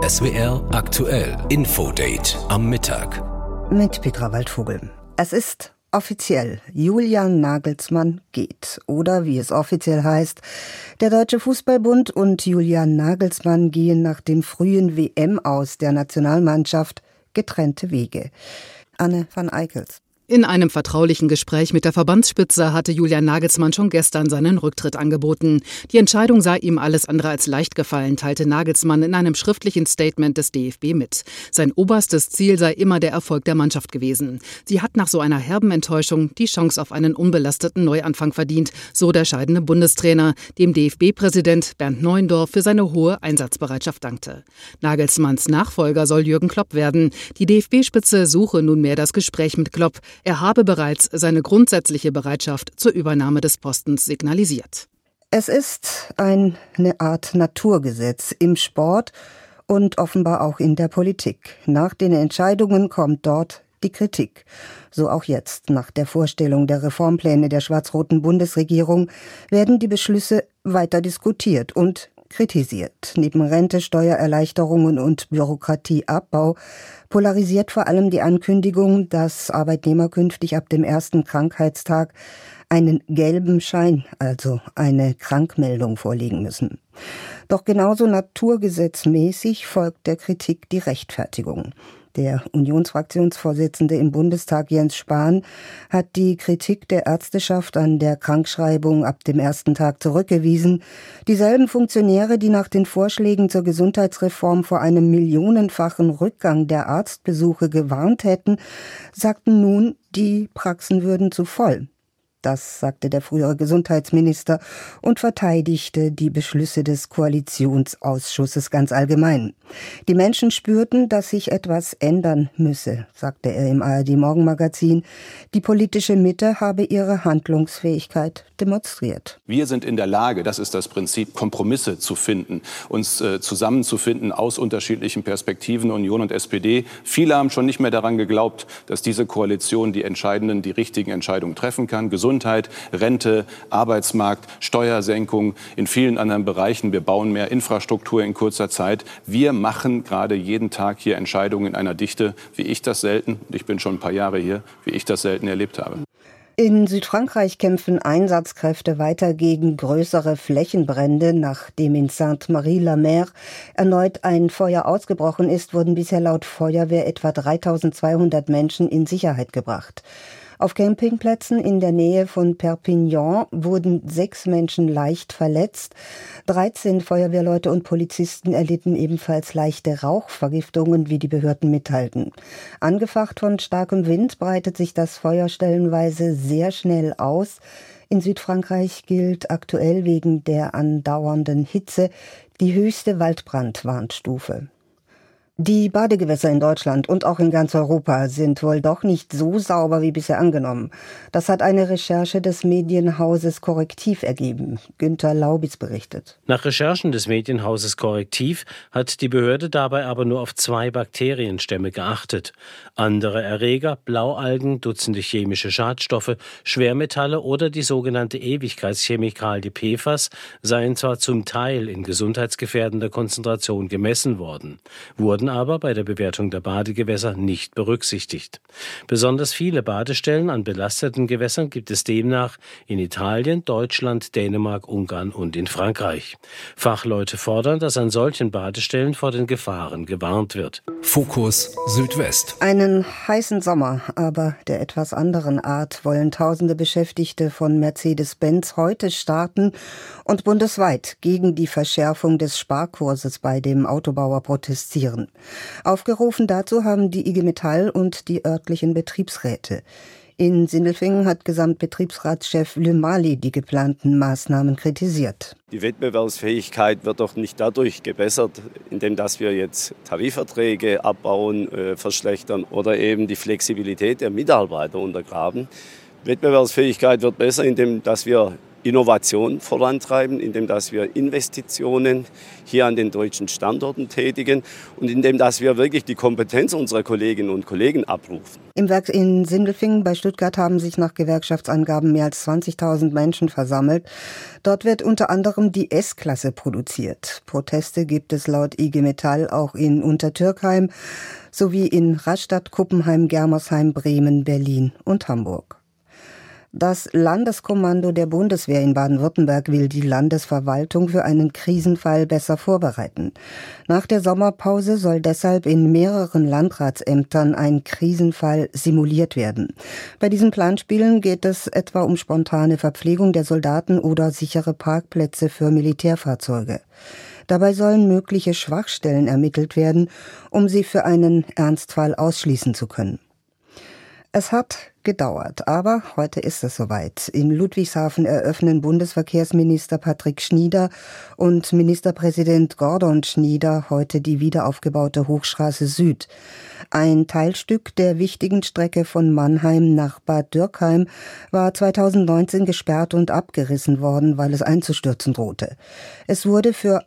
SWR aktuell Infodate am Mittag. Mit Petra Waldvogel. Es ist offiziell, Julian Nagelsmann geht. Oder wie es offiziell heißt, der Deutsche Fußballbund und Julian Nagelsmann gehen nach dem frühen WM-Aus der Nationalmannschaft getrennte Wege. Anne van Eickels. In einem vertraulichen Gespräch mit der Verbandsspitze hatte Julian Nagelsmann schon gestern seinen Rücktritt angeboten. Die Entscheidung sei ihm alles andere als leicht gefallen, teilte Nagelsmann in einem schriftlichen Statement des DFB mit. Sein oberstes Ziel sei immer der Erfolg der Mannschaft gewesen. Sie hat nach so einer herben Enttäuschung die Chance auf einen unbelasteten Neuanfang verdient, so der scheidende Bundestrainer, dem DFB-Präsident Bernd Neuendorf für seine hohe Einsatzbereitschaft dankte. Nagelsmanns Nachfolger soll Jürgen Klopp werden. Die DFB-Spitze suche nunmehr das Gespräch mit Klopp. Er habe bereits seine grundsätzliche Bereitschaft zur Übernahme des Postens signalisiert. Es ist eine Art Naturgesetz im Sport und offenbar auch in der Politik. Nach den Entscheidungen kommt dort die Kritik. So auch jetzt. Nach der Vorstellung der Reformpläne der schwarz-roten Bundesregierung werden die Beschlüsse weiter diskutiert und kritisiert. Neben Rente, Steuererleichterungen und Bürokratieabbau polarisiert vor allem die Ankündigung, dass Arbeitnehmer künftig ab dem ersten Krankheitstag einen gelben Schein, also eine Krankmeldung, vorlegen müssen. Doch genauso naturgesetzmäßig folgt der Kritik die Rechtfertigung. Der Unionsfraktionsvorsitzende im Bundestag Jens Spahn hat die Kritik der Ärzteschaft an der Krankschreibung ab dem ersten Tag zurückgewiesen. Dieselben Funktionäre, die nach den Vorschlägen zur Gesundheitsreform vor einem millionenfachen Rückgang der Arztbesuche gewarnt hätten, sagten nun, die Praxen würden zu voll. Das sagte der frühere Gesundheitsminister und verteidigte die Beschlüsse des Koalitionsausschusses ganz allgemein. Die Menschen spürten, dass sich etwas ändern müsse, sagte er im ARD-Morgenmagazin. Die politische Mitte habe ihre Handlungsfähigkeit demonstriert. Wir sind in der Lage, das ist das Prinzip, Kompromisse zu finden, uns zusammenzufinden aus unterschiedlichen Perspektiven, Union und SPD. Viele haben schon nicht mehr daran geglaubt, dass diese Koalition die richtigen Entscheidungen treffen kann. Gesundheit, Rente, Arbeitsmarkt, Steuersenkung, in vielen anderen Bereichen. Wir bauen mehr Infrastruktur in kurzer Zeit. Wir machen gerade jeden Tag hier Entscheidungen in einer Dichte, wie ich das selten, ich bin schon ein paar Jahre hier, wie ich das selten erlebt habe. In Südfrankreich kämpfen Einsatzkräfte weiter gegen größere Flächenbrände. Nachdem in Sainte-Marie-la-Mer erneut ein Feuer ausgebrochen ist, wurden bisher laut Feuerwehr etwa 3.200 Menschen in Sicherheit gebracht. Auf Campingplätzen in der Nähe von Perpignan wurden 6 Menschen leicht verletzt. 13 Feuerwehrleute und Polizisten erlitten ebenfalls leichte Rauchvergiftungen, wie die Behörden mitteilten. Angefacht von starkem Wind breitet sich das Feuer stellenweise sehr schnell aus. In Südfrankreich gilt aktuell wegen der andauernden Hitze die höchste Waldbrandwarnstufe. Die Badegewässer in Deutschland und auch in ganz Europa sind wohl doch nicht so sauber wie bisher angenommen. Das hat eine Recherche des Medienhauses Correctiv ergeben. Günter Laubitz berichtet. Nach Recherchen des Medienhauses Correctiv hat die Behörde dabei aber nur auf 2 Bakterienstämme geachtet. Andere Erreger, Blaualgen, Dutzende chemische Schadstoffe, Schwermetalle oder die sogenannte Ewigkeitschemikalie PFAS seien zwar zum Teil in gesundheitsgefährdender Konzentration gemessen worden, wurden aber bei der Bewertung der Badegewässer nicht berücksichtigt. Besonders viele Badestellen an belasteten Gewässern gibt es demnach in Italien, Deutschland, Dänemark, Ungarn und in Frankreich. Fachleute fordern, dass an solchen Badestellen vor den Gefahren gewarnt wird. Fokus Südwest. Einen heißen Sommer, aber der etwas anderen Art, wollen tausende Beschäftigte von Mercedes-Benz heute starten und bundesweit gegen die Verschärfung des Sparkurses bei dem Autobauer protestieren. Aufgerufen dazu haben die IG Metall und die örtlichen Betriebsräte. In Sindelfingen hat Gesamtbetriebsratschef Lümali die geplanten Maßnahmen kritisiert. Die Wettbewerbsfähigkeit wird doch nicht dadurch gebessert, indem dass wir jetzt Tarifverträge abbauen, verschlechtern oder eben die Flexibilität der Mitarbeiter untergraben. Wettbewerbsfähigkeit wird besser, indem dass wir Innovation vorantreiben, indem dass wir Investitionen hier an den deutschen Standorten tätigen und indem dass wir wirklich die Kompetenz unserer Kolleginnen und Kollegen abrufen. Im Werk in Sindelfingen bei Stuttgart haben sich nach Gewerkschaftsangaben mehr als 20.000 Menschen versammelt. Dort wird unter anderem die S-Klasse produziert. Proteste gibt es laut IG Metall auch in Untertürkheim sowie in Rastatt, Kuppenheim, Germersheim, Bremen, Berlin und Hamburg. Das Landeskommando der Bundeswehr in Baden-Württemberg will die Landesverwaltung für einen Krisenfall besser vorbereiten. Nach der Sommerpause soll deshalb in mehreren Landratsämtern ein Krisenfall simuliert werden. Bei diesen Planspielen geht es etwa um spontane Verpflegung der Soldaten oder sichere Parkplätze für Militärfahrzeuge. Dabei sollen mögliche Schwachstellen ermittelt werden, um sie für einen Ernstfall ausschließen zu können. Es hat gedauert, aber heute ist es soweit. In Ludwigshafen eröffnen Bundesverkehrsminister Patrick Schnieder und Ministerpräsident Gordon Schnieder heute die wiederaufgebaute Hochstraße Süd. Ein Teilstück der wichtigen Strecke von Mannheim nach Bad Dürkheim war 2019 gesperrt und abgerissen worden, weil es einzustürzen drohte. Es wurde für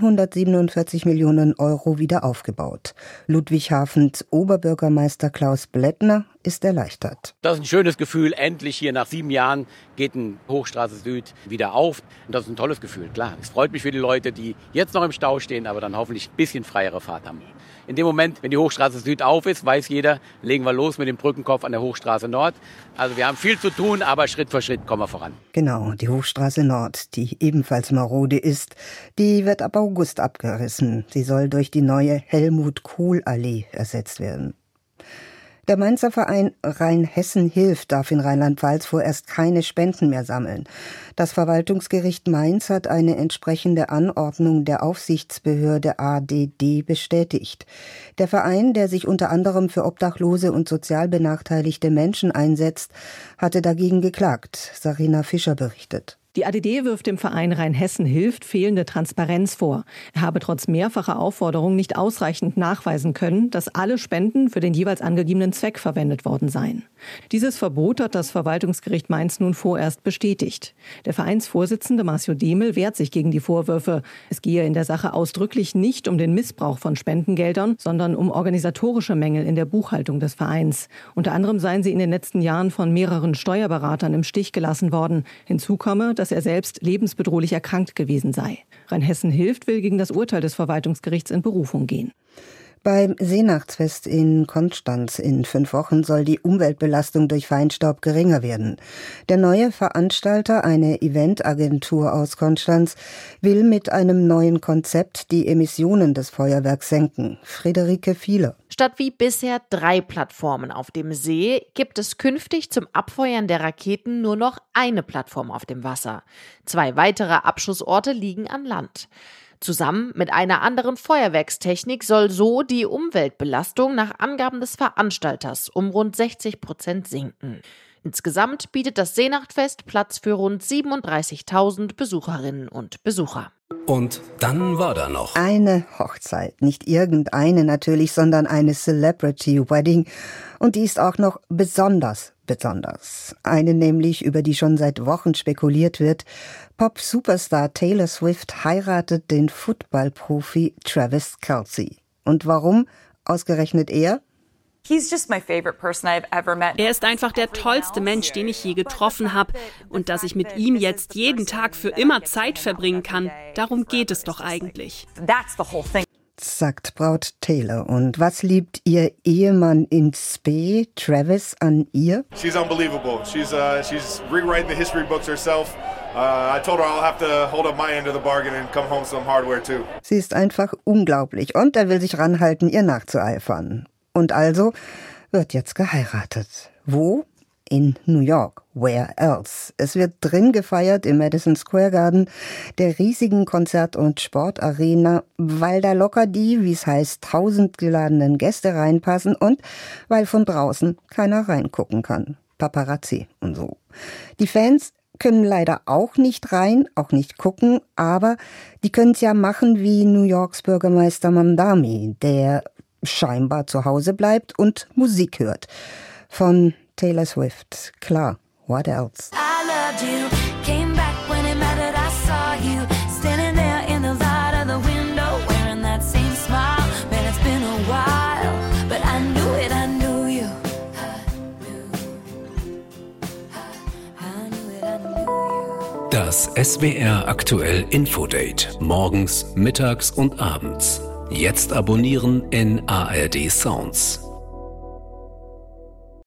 147 Millionen Euro wieder aufgebaut. Ludwigshafens Oberbürgermeister Klaus Blättner ist erleichtert. Das ist ein schönes Gefühl. Endlich hier nach 7 Jahren geht ein Hochstraße Süd wieder auf. Und das ist ein tolles Gefühl, klar. Es freut mich für die Leute, die jetzt noch im Stau stehen, aber dann hoffentlich ein bisschen freiere Fahrt haben. In dem Moment, wenn die Hochstraße Süd auf ist, weiß jeder, legen wir los mit dem Brückenkopf an der Hochstraße Nord. Also wir haben viel zu tun, aber Schritt für Schritt kommen wir voran. Genau, die Hochstraße Nord, die ebenfalls marode ist, die wird ab August abgerissen. Sie soll durch die neue Helmut-Kohl-Allee ersetzt werden. Der Mainzer Verein Rheinhessen hilft darf in Rheinland-Pfalz vorerst keine Spenden mehr sammeln. Das Verwaltungsgericht Mainz hat eine entsprechende Anordnung der Aufsichtsbehörde ADD bestätigt. Der Verein, der sich unter anderem für obdachlose und sozial benachteiligte Menschen einsetzt, hatte dagegen geklagt. Sarina Fischer berichtet. Die ADD wirft dem Verein Rheinhessen hilft fehlende Transparenz vor. Er habe trotz mehrfacher Aufforderung nicht ausreichend nachweisen können, dass alle Spenden für den jeweils angegebenen Zweck verwendet worden seien. Dieses Verbot hat das Verwaltungsgericht Mainz nun vorerst bestätigt. Der Vereinsvorsitzende Marcio Demel wehrt sich gegen die Vorwürfe. Es gehe in der Sache ausdrücklich nicht um den Missbrauch von Spendengeldern, sondern um organisatorische Mängel in der Buchhaltung des Vereins. Unter anderem seien sie in den letzten Jahren von mehreren Steuerberatern im Stich gelassen worden. Hinzu komme, dass er selbst lebensbedrohlich erkrankt gewesen sei. Rheinhessen hilft will gegen das Urteil des Verwaltungsgerichts in Berufung gehen. Beim Seenachtsfest in Konstanz in 5 Wochen soll die Umweltbelastung durch Feinstaub geringer werden. Der neue Veranstalter, eine Eventagentur aus Konstanz, will mit einem neuen Konzept die Emissionen des Feuerwerks senken. Friederike Fiele. Statt wie bisher 3 Plattformen auf dem See gibt es künftig zum Abfeuern der Raketen nur noch eine Plattform auf dem Wasser. 2 weitere Abschussorte liegen an Land. Zusammen mit einer anderen Feuerwerkstechnik soll so die Umweltbelastung nach Angaben des Veranstalters um rund 60% sinken. Insgesamt bietet das Seenachtsfest Platz für rund 37.000 Besucherinnen und Besucher. Und dann war da noch eine Hochzeit. Nicht irgendeine natürlich, sondern eine Celebrity Wedding. Und die ist auch noch besonders. Eine nämlich, über die schon seit Wochen spekuliert wird. Pop-Superstar Taylor Swift heiratet den Footballprofi Travis Kelce. Und warum ausgerechnet er? Er ist einfach der tollste Mensch, den ich je getroffen habe. Und dass ich mit ihm jetzt jeden Tag für immer Zeit verbringen kann, darum geht es doch eigentlich. Sagt Braut Taylor. Und was liebt ihr Ehemann in Spe, Travis, an ihr? She's unbelievable. She's rewriting the history books herself. I told her I'll have to hold up my end of the bargain and come home with some hardware too. Sie ist einfach unglaublich und er will sich ranhalten, ihr nachzueifern. Und also wird jetzt geheiratet. Wo? In New York. Where else? Es wird drin gefeiert im Madison Square Garden, der riesigen Konzert- und Sportarena, weil da locker die, wie es heißt, 1000 geladenen Gäste reinpassen und weil von draußen keiner reingucken kann. Paparazzi und so. Die Fans können leider auch nicht rein, auch nicht gucken, aber die können es ja machen wie New Yorks Bürgermeister Mamdani, der scheinbar zu Hause bleibt und Musik hört. Von Taylor Swift. Klar, what else? I loved you, came back when Das SWR aktuell Infodate. Morgens, mittags und abends. Jetzt abonnieren in ARD Sounds.